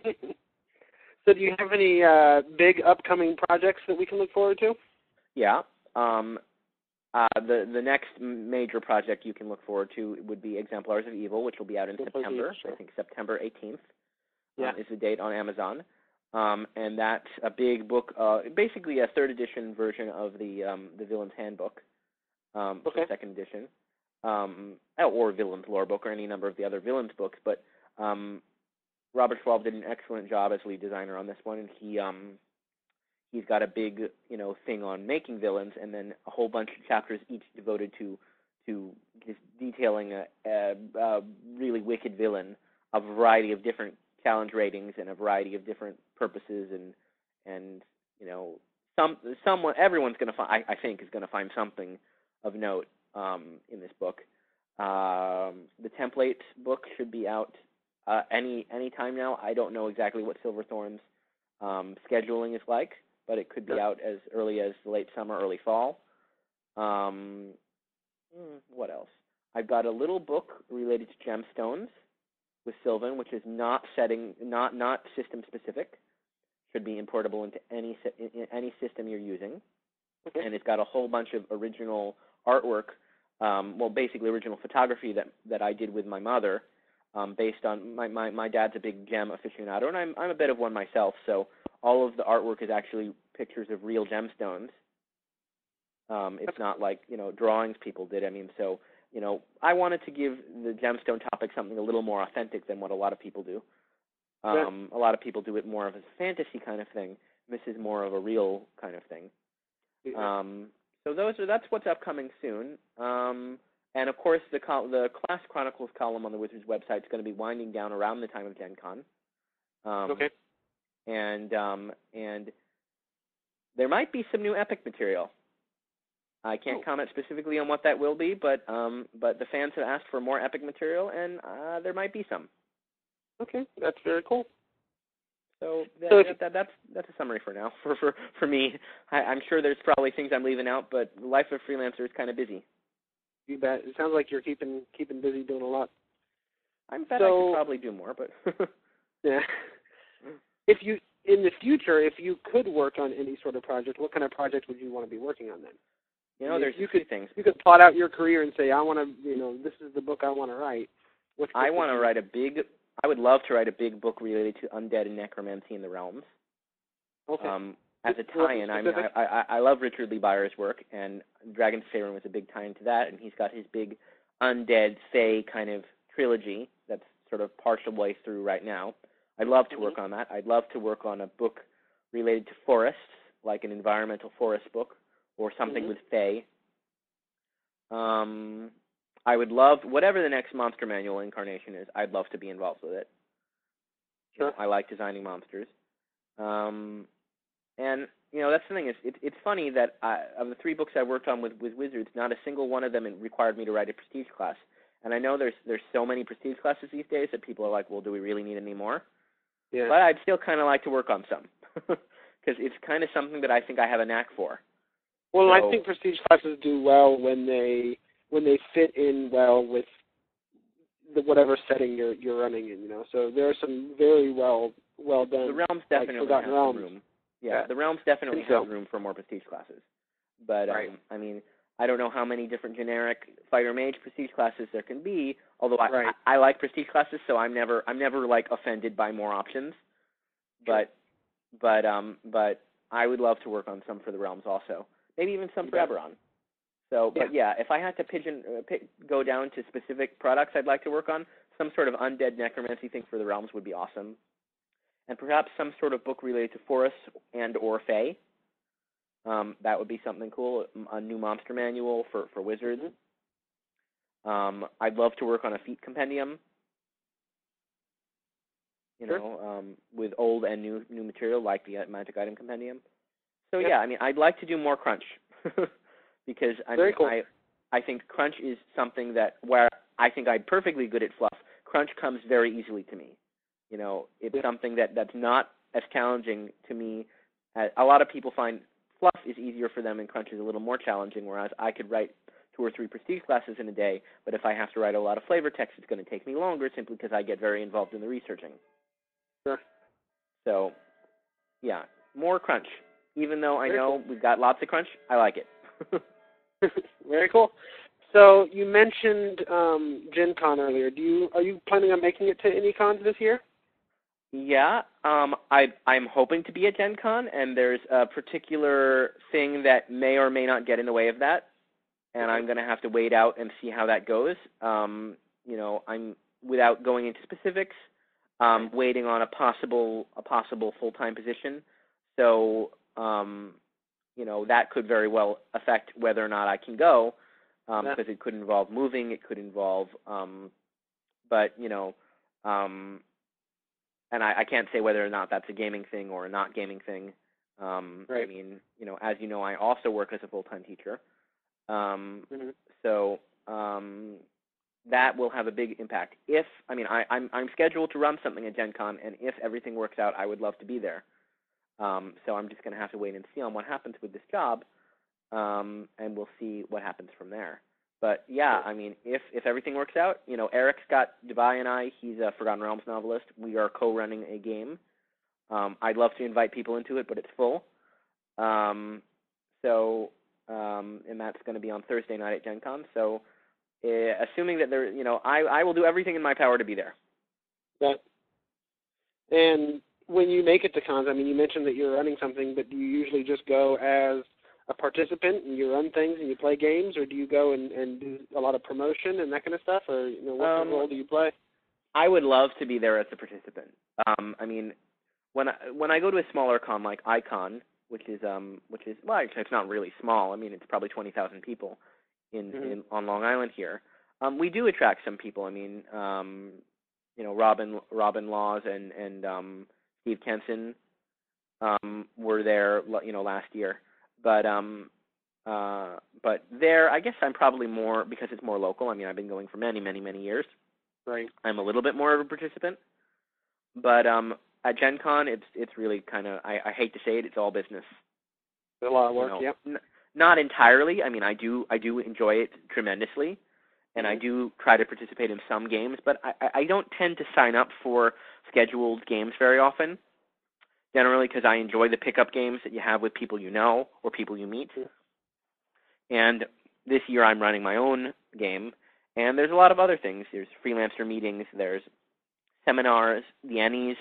So do you have any uh, big upcoming projects that we can look forward to? Yeah. Um, uh, the the next major project you can look forward to would be Exemplars of Evil, which will be out in Exemplars of September. Evil, sure. I think September eighteenth Yeah. uh, is the date on Amazon. Um, and that's a big book, uh, basically a third edition version of the um, the Villain's Handbook, um, Okay. the second edition, um, or Villain's Lore book, or any number of the other Villains books. But um, Robert Schwalb did an excellent job as lead designer on this one, and he um, he's got a big, you know, thing on making villains, and then a whole bunch of chapters each devoted to to just detailing a, a, a really wicked villain, a variety of different challenge ratings and a variety of different purposes, and and you know, some someone everyone's going to find, I, I think, is going to find something of note um, in this book. Um, the template book should be out uh, any any time now. I don't know exactly what Silverthorn's um, scheduling is like, but it could be out as early as late summer, early fall. Um, what else? I've got a little book related to gemstones with Sylvan, which is not setting, not not system specific. Should be importable into any in any system you're using, Okay. and it's got a whole bunch of original artwork. Um, well, basically original photography that that I did with my mother, um, based on my, my my dad's a big gem aficionado, and I'm I'm a bit of one myself. So all of the artwork is actually pictures of real gemstones. Um, it's not like, you know, drawings people did. I mean, so, you know, I wanted to give the gemstone topic something a little more authentic than what a lot of people do. Um, a lot of people do it more of a fantasy kind of thing. This is more of a real kind of thing. Um, so those are that's what's upcoming soon. Um, and of course, the col- the Class Chronicles column on the Wizards website is going to be winding down around the time of Gen Con. Um, okay. And um, and there might be some new epic material. I can't oh. comment specifically on what that will be, but um, but the fans have asked for more epic material, and uh, there might be some. Okay, that's very cool. So, that, so if, that, that, that's that's a summary for now. For for for me, I, I'm sure there's probably things I'm leaving out, but the life of a freelancer is kind of busy. You bet. It sounds like you're keeping keeping busy doing a lot. I bet so, I could probably do more, but yeah. If you in the future, if you could work on any sort of project, what kind of project would you want to be working on then? You know, there's you a few could, things. You could plot out your career and say, I want to, you know, this is the book I want to write. What's I want to write a big, I would love to write a big book related to undead and necromancy in the realms. Okay. Um, as a tie-in, I mean, I, I, I love Richard Lee Byers' work, and Dragon's Faerun was a big tie-in to that, and he's got his big undead, fae kind of trilogy that's sort of partial way through right now. I'd love to mm-hmm. work on that. I'd love to work on a book related to forests, like an environmental forest book, or something mm-hmm. with fae. Um, I would love, whatever the next monster manual incarnation is, I'd love to be involved with it. Sure. You know, I like designing monsters. Um, and, you know, that's the thing. Is it, it's funny that I, of the three books I worked on with, with Wizards, not a single one of them required me to write a prestige class. And I know there's there's so many prestige classes these days that people are like, well, do we really need any more? Yeah. But I'd still kind of like to work on some. Because it's kind of something that I think I have a knack for. Well, so, I think prestige classes do well when they when they fit in well with the whatever setting you're you're running in. You know, so there are some very well well done. The realms definitely like, have realms. some room. Yeah, yeah, the realms definitely so. have room for more prestige classes. But right. um, I mean, I don't know how many different generic fighter mage prestige classes there can be. Although I, right. I, I like prestige classes, so I'm never I'm never like offended by more options. Sure. But but um but I would love to work on some for the realms also. Maybe even some for Eberron. So, but yeah, if I had to pigeon uh, pick, go down to specific products I'd like to work on, some sort of undead necromancy thing for the realms would be awesome, and perhaps some sort of book related to forests and or fae. Um, that would be something cool. A new monster manual for for wizards. Um, I'd love to work on a feat compendium. You sure. know, um, with old and new new material like the Magic Item Compendium. So yep. yeah, I mean, I'd like to do more crunch because I Very mean, cool. I I think crunch is something that where I think I'm perfectly good at fluff. Crunch comes very easily to me. You know, it's yep. something that, that's not as challenging to me. As, a lot of people find fluff is easier for them and crunch is a little more challenging, whereas I could write two or three prestige classes in a day, but if I have to write a lot of flavor text, it's going to take me longer simply because I get very involved in the researching. Sure. So, yeah, more crunch. Even though I Very know cool. we've got lots of crunch, I like it. Very cool. So you mentioned um, Gen Con earlier. Do you are you planning on making it to any cons this year? Yeah, um, I, I'm hoping to be at Gen Con, and there's a particular thing that may or may not get in the way of that, and I'm going to have to wait out and see how that goes. Um, you know, I'm, without going into specifics, um, waiting on a possible a possible full-time position. So, um, you know, that could very well affect whether or not I can go, um, Yeah. because it could involve moving, it could involve, um, but, you know, um, and I, I can't say whether or not that's a gaming thing or a not gaming thing. Um, Right. I mean, you know, as you know, I also work as a full-time teacher. Um, Mhm. so um, that will have a big impact. If, I mean, I, I'm, I'm scheduled to run something at Gen Con, and if everything works out, I would love to be there. Um, so I'm just going to have to wait and see on what happens with this job, um, and we'll see what happens from there. But yeah, I mean, if if everything works out, you know, Eric Scott Dubai and I, he's a Forgotten Realms novelist. We are co-running a game. Um, I'd love to invite people into it, but it's full. Um, so, um, and that's going to be on Thursday night at Gen Con. So, uh, assuming that there, you know, I I will do everything in my power to be there. Yeah. And when you make it to cons, I mean, you mentioned that you're running something, but do you usually just go as a participant and you run things and you play games, or do you go and, and do a lot of promotion and that kind of stuff, or you know, what Um, kind of role do you play? I would love to be there as a participant. Um, I mean, when I, when I go to a smaller con like Icon, which is um which is well, actually it's not really small. I mean, it's probably twenty thousand people in, Mhm. in on Long Island here. Um, we do attract some people. I mean, um, you know, Robin Robin Laws and and um, Steve Kenson um, were there, you know, last year. But um, uh, but there, I guess I'm probably more because it's more local. I mean, I've been going for many, many, many years. Right. I'm a little bit more of a participant. But um, at Gen Con, it's it's really kind of, I, I hate to say it, it's all business. A lot of You work. know, Yep. n- not entirely. I mean, I do I do enjoy it tremendously, and I Mhm. do try to participate in some games. But I, I I don't tend to sign up for scheduled games very often. Generally, because I enjoy the pickup games that you have with people you know or people you meet. Mhm. And this year, I'm running my own game, and there's a lot of other things. There's freelancer meetings. There's seminars, the Ennies,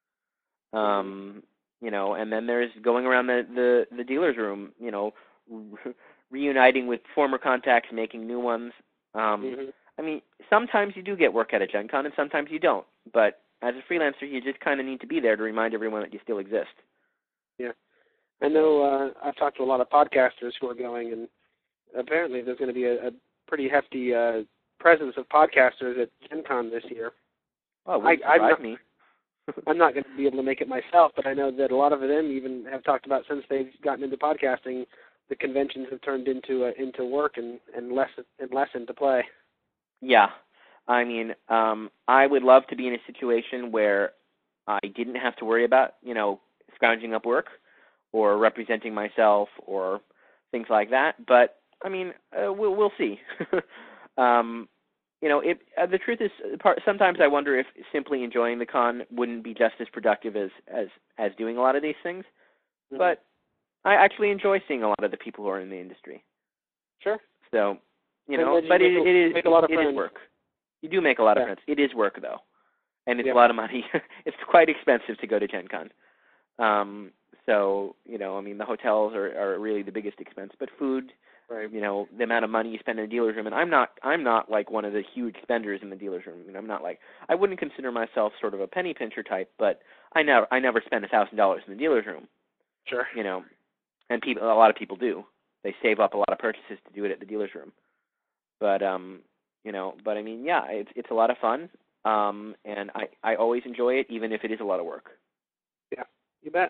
um, you know, and then there's going around the, the, the dealer's room, you know, re- reuniting with former contacts, making new ones. Um, Mhm. I mean, sometimes you do get work at a Gen Con, and sometimes you don't. But as a freelancer, you just kind of need to be there to remind everyone that you still exist. Yeah. I know uh, I've talked to a lot of podcasters who are going, and apparently there's going to be a, a pretty hefty uh, presence of podcasters at Gen Con this year. Oh, it wouldn't I- I'm surprise not- me. I'm not going to be able to make it myself, but I know that a lot of them even have talked about since they've gotten into podcasting, the conventions have turned into uh, into work and, and less and less into play. Yeah. I mean, um, I would love to be in a situation where I didn't have to worry about, you know, scrounging up work or representing myself or things like that. But, I mean, uh, we'll, we'll see. um, you know, it, uh, the truth is, part, sometimes I wonder if simply enjoying the con wouldn't be just as productive as, as, as doing a lot of these things. Mhm. But I actually enjoy seeing a lot of the people who are in the industry. Sure. So, you And know, then you but make it, a- it is make a lot of it is friends. work. You do make a lot of Yeah. friends. It is work, though, and it's Yeah. a lot of money. It's quite expensive to go to Gen Con. Um, so, you know, I mean, the hotels are, are really the biggest expense, but food, Right. you know, the amount of money you spend in a dealer's room, and I'm not, I'm not like one of the huge spenders in the dealer's room. I mean, I'm not like, I wouldn't consider myself sort of a penny pincher type, but I never, I never spend a thousand dollars in the dealer's room. Sure. You know, and people, a lot of people do. They save up a lot of purchases to do it at the dealer's room. But um, you know, but I mean, yeah, it's it's a lot of fun, um, and I I always enjoy it, even if it is a lot of work. Yeah, you bet.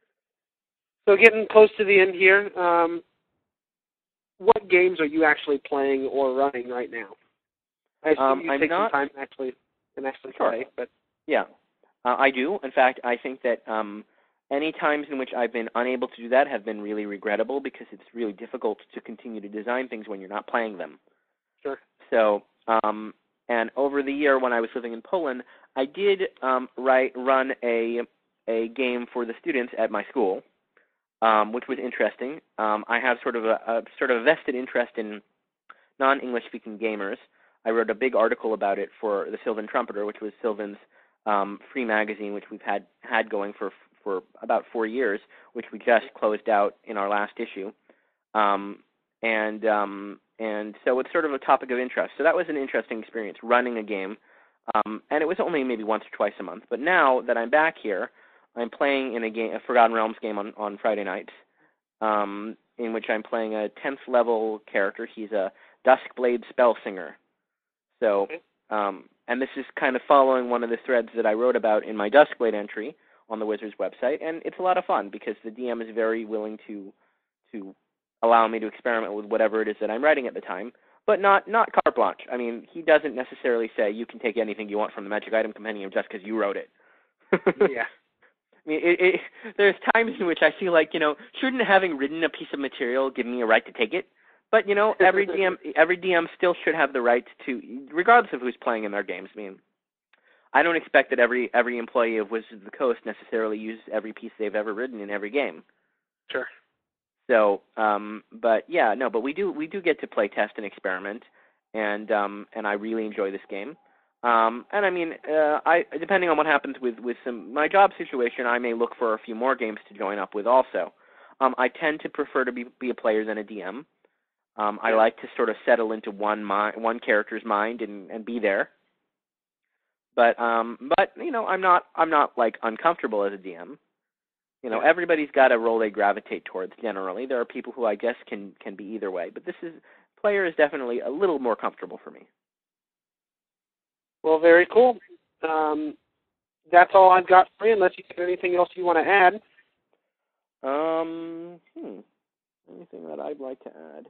So getting close to the end here, um, what games are you actually playing or running right now? I assume Um, you I'm take not- some time to actually and actually Sure. play, but Yeah, uh, I do. In fact, I think that um, any times in which I've been unable to do that have been really regrettable because it's really difficult to continue to design things when you're not playing them. sure. So, um, and over the year when I was living in Poland, I did um, write, run a a game for the students at my school, um, which was interesting. Um, I have sort of a, a sort of a vested interest in non-English speaking gamers. I wrote a big article about it for the Sylvan Trumpeter, which was Sylvan's um, free magazine, which we've had had going for for about four years, which we just closed out in our last issue, um, and um, and so it's sort of a topic of interest. So that was an interesting experience running a game, um, and it was only maybe once or twice a month. But now that I'm back here, I'm playing in a game, a Forgotten Realms game on on Friday nights, um, in which I'm playing a tenth level character. He's a Duskblade Spellsinger. So, um, and this is kind of following one of the threads that I wrote about in my Duskblade entry on the Wizards website, and it's a lot of fun because the D M is very willing to to allow me to experiment with whatever it is that I'm writing at the time, but not not carte blanche. I mean, he doesn't necessarily say you can take anything you want from the Magic Item Compendium just because you wrote it. Yeah. I mean, it, it, there's times in which I feel like, you know, shouldn't having written a piece of material give me a right to take it? But, you know, every D M every D M still should have the right to, regardless of who's playing in their games. I mean, I don't expect that every every employee of Wizards of the Coast necessarily uses every piece they've ever written in every game. Sure. So, um, but yeah, no, but we do we do get to play test and experiment, and um, and I really enjoy this game. Um, and I mean, uh, I depending on what happens with with some my job situation, I may look for a few more games to join up with. Also, um, I tend to prefer to be be a player than a D M. Um, I like to sort of settle into one mind, one character's mind, and, and be there. But um, but you know, I'm not I'm not like uncomfortable as a D M. You know, everybody's got a role they gravitate towards. Generally, there are people who I guess can can be either way. But this is player is definitely a little more comfortable for me. Well, very cool. Um, that's all I've got for you. Unless you have anything else you want to add. Um, hmm, anything that I'd like to add?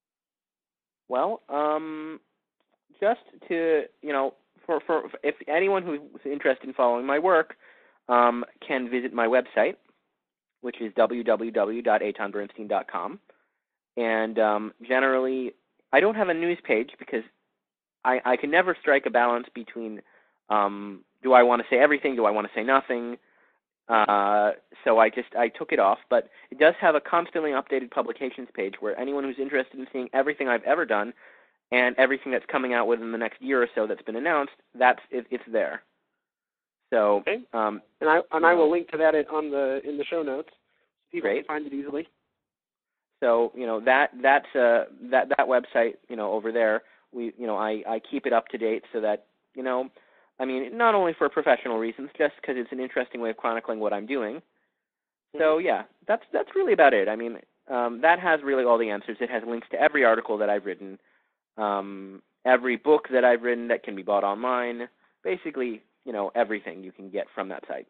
Well, um, just to, you know, for, for if anyone who's interested in following my work um, can visit my website, which is w w w dot eitan bernstein dot com. And um, generally, I don't have a news page because I, I can never strike a balance between um, do I want to say everything, do I want to say nothing. Uh, so I just I took it off, but it does have a constantly updated publications page where anyone who's interested in seeing everything I've ever done and everything that's coming out within the next year or so that's been announced, that's it, it's there. So okay. um, and I and you I know, will link to that on the in the show notes. People great. can find it easily. So you know that that's uh, that that website you know over there we you know I, I keep it up to date so that you know. I mean, not only for professional reasons, just because it's an interesting way of chronicling what I'm doing. So, yeah, that's that's really about it. I mean, um, that has really all the answers. It has links to every article that I've written, um, every book that I've written that can be bought online, basically, you know, everything you can get from that site.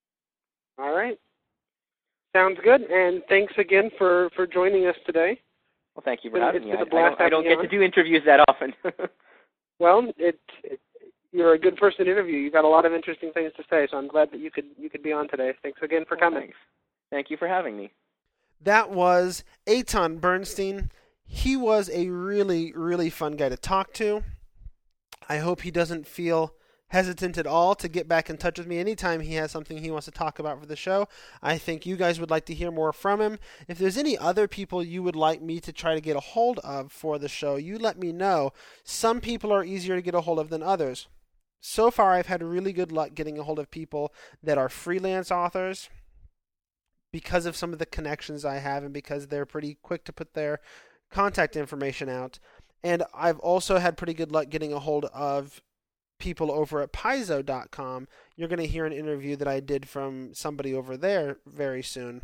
All right. Sounds good, and thanks again for, for joining us today. Well, thank you for it's having been, me. It's I, I don't, I don't get on. to do interviews that often. Well, it, it you're a good person to interview. You've got a lot of interesting things to say, so I'm glad that you could you could be on today. Thanks again for coming. Thanks. Thank you for having me. That was Eitan Bernstein. He was a really, really fun guy to talk to. I hope he doesn't feel hesitant at all to get back in touch with me anytime he has something he wants to talk about for the show. I think you guys would like to hear more from him. If there's any other people you would like me to try to get a hold of for the show, you let me know. Some people are easier to get a hold of than others. So far, I've had really good luck getting a hold of people that are freelance authors because of some of the connections I have and because they're pretty quick to put their contact information out. And I've also had pretty good luck getting a hold of people over at Paizo dot com. You're going to hear an interview that I did from somebody over there very soon.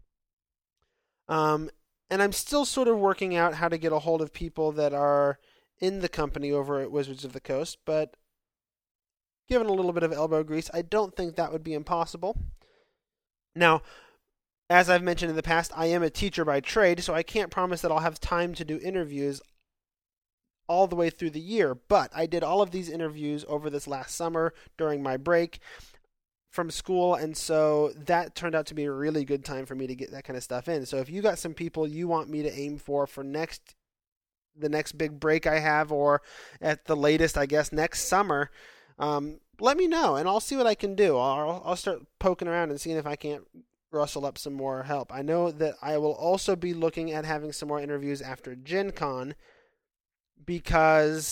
Um, and I'm still sort of working out how to get a hold of people that are in the company over at Wizards of the Coast, but given a little bit of elbow grease, I don't think that would be impossible. Now, as I've mentioned in the past, I am a teacher by trade, so I can't promise that I'll have time to do interviews all the way through the year, but I did all of these interviews over this last summer during my break from school, and so that turned out to be a really good time for me to get that kind of stuff in. So if you got some people you want me to aim for for next the next big break I have, or at the latest, I guess, next summer, Um, let me know, and I'll see what I can do. I'll, I'll start poking around and seeing if I can't rustle up some more help. I know that I will also be looking at having some more interviews after Gen Con, because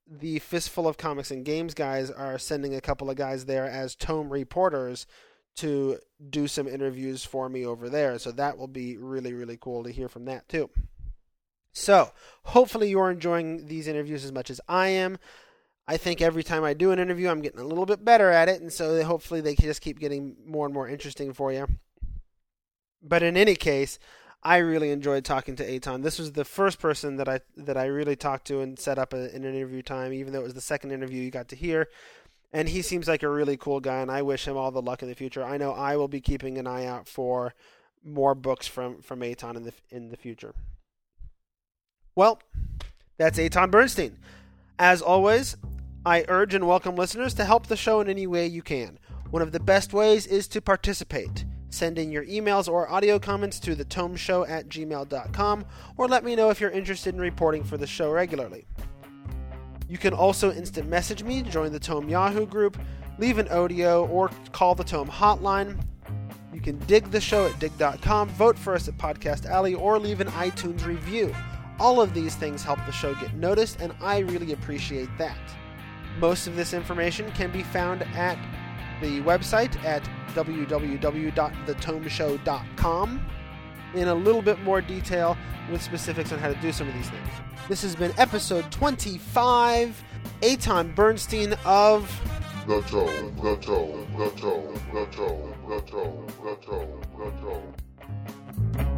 the Fistful of Comics and Games guys are sending a couple of guys there as Tome reporters to do some interviews for me over there. So that will be really, really cool to hear from that too. So hopefully you're enjoying these interviews as much as I am. I think every time I do an interview, I'm getting a little bit better at it, and so hopefully they can just keep getting more and more interesting for you. But in any case, I really enjoyed talking to Eitan. This was the first person that I that I really talked to and set up a, an interview time, even though it was the second interview you got to hear. And he seems like a really cool guy, and I wish him all the luck in the future. I know I will be keeping an eye out for more books from, from Eitan in the in the future. Well, that's Eitan Bernstein. As always, I urge and welcome listeners to help the show in any way you can. One of the best ways is to participate. Send in your emails or audio comments to the tome show at gmail dot com, or let me know if you're interested in reporting for the show regularly. You can also instant message me, join the Tome Yahoo group, leave an audio, or call the Tome hotline. You can dig the show at dig dot com, vote for us at Podcast Alley, or leave an iTunes review. All of these things help the show get noticed, and I really appreciate that. Most of this information can be found at the website at w w w dot the tome show dot com in a little bit more detail with specifics on how to do some of these things. This has been episode twenty-five, Eitan Bernstein of The Tome, The Tome, The Tome, The Tome, The Tome, The Tome, The Tome.